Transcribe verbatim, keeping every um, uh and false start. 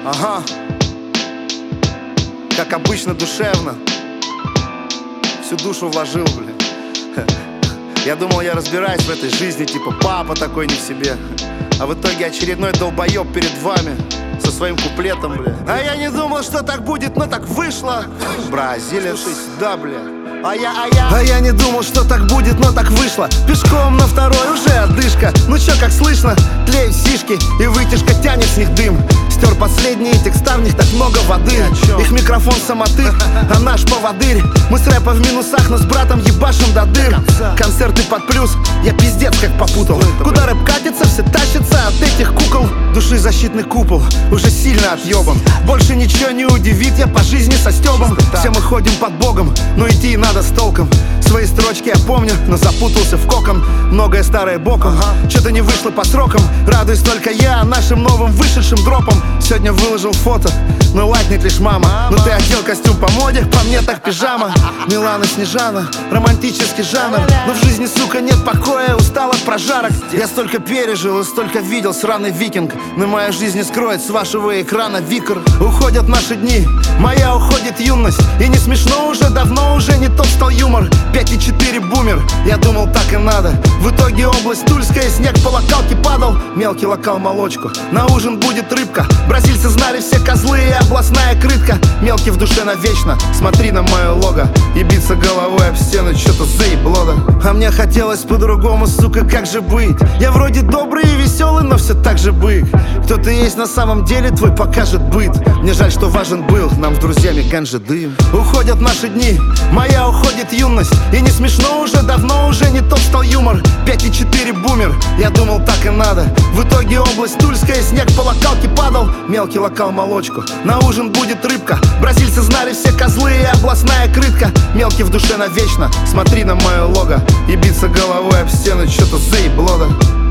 Ага. Как обычно, душевно. Всю душу вложил, блин. Я думал, я разбираюсь в этой жизни, типа папа такой не в себе. А в итоге очередной долбоеб перед вами со своим куплетом, бля. А я не думал, что так будет, но так вышло. Бразилия, слушай сюда, бля. А я, а я А я не думал, что так будет, но так вышло. Пешком на второй уже одышка. Ну чё, как слышно, тлеют сишки, и вытяжка тянет с них дым. Стер последние текста, в них так много воды. Их микрофон самотык, а наш поводырь. Мы с рэпа в минусах, но с братом ебашим до дыр. Концерты под плюс, я пиздец как попутал. Куда рэп катится, все тащится от этих кукол. Души защитный купол, уже сильно отъебан. Больше ничего не удивит, я по жизни со стёбом. Все мы ходим под богом, но идти надо с толком. Свои строчки я помню, но запутался в кокон. Многое старое боком, ага. Что-то не вышло по срокам. Радуюсь только я нашим новым вышедшим дропом. Сегодня выложил фото, но лайкнет лишь мама. Ну ты одел костюм по моде, по мне так пижама. Милана, Снежана, романтический жанр. Но в жизни, сука, нет покоя, устал от прожарок. Я столько пережил и столько видел, сраный викинг. Но моя жизнь не скроет с вашего экрана викр. Уходят наши дни, моя уходит юность. И не смешно уже, давно уже не тот стал юмор. Пять и четыре бумер, я думал так и надо. В итоге область Тульская, снег по локалке падал. Мелкий локал молочку, на ужин будет рыбка. Бразильцы знали все козлы и областная крытка. Мелкий в душе навечно, смотри на мое лого. И биться головой об стену, что-то заебло. А мне хотелось по-другому, сука, как же быть? Я вроде добрый и веселый, но все так же бык. Кто ты есть на самом деле, твой покажет быт. Мне жаль, что важен был нам с друзьями ганжа дым. Уходят наши дни, моя уходит юность. И не смешно уже, давно уже не тот стал юмор. Пять и четыре бумер, я думал так и надо. В итоге область Тульская, снег по локалке падал. Мелкий локал молочку, на ужин будет рыбка. Бразильцы знали все козлы и областная крытка. Мелкий в душе навечно, смотри на мое лого. И биться головой об стену, что-то заебло.